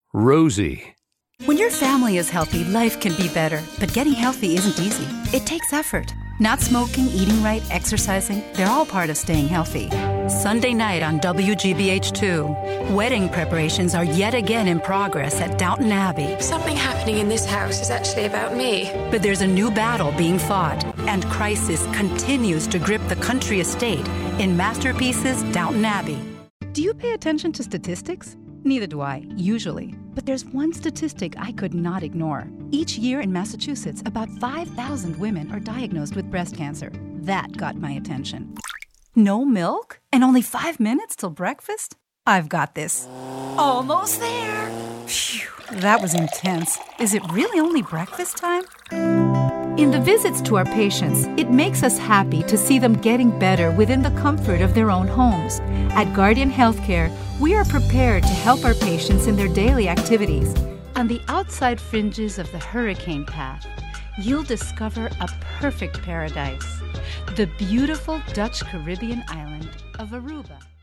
Rosie. When your family is healthy, life can be better. But getting healthy isn't easy. It takes effort. Not smoking, eating right, exercising, they're all part of staying healthy. Sunday night on WGBH2. Wedding preparations are yet again in progress at Downton Abbey. Something happening in this house is actually about me. But there's a new battle being fought, and crisis continues to grip the country estate in Masterpieces Downton Abbey. Do you pay attention to statistics? Neither do I, usually. But there's one statistic I could not ignore. Each year in Massachusetts, about 5,000 women are diagnosed with breast cancer. That got my attention. No milk? And only 5 minutes till breakfast? I've got this. Almost there. Phew, that was intense. Is it really only breakfast time? In the visits to our patients, it makes us happy to see them getting better within the comfort of their own homes. At Guardian Healthcare, we are prepared to help our patients in their daily activities. On the outside fringes of the hurricane path, you'll discover a perfect paradise, the beautiful Dutch Caribbean island of Aruba.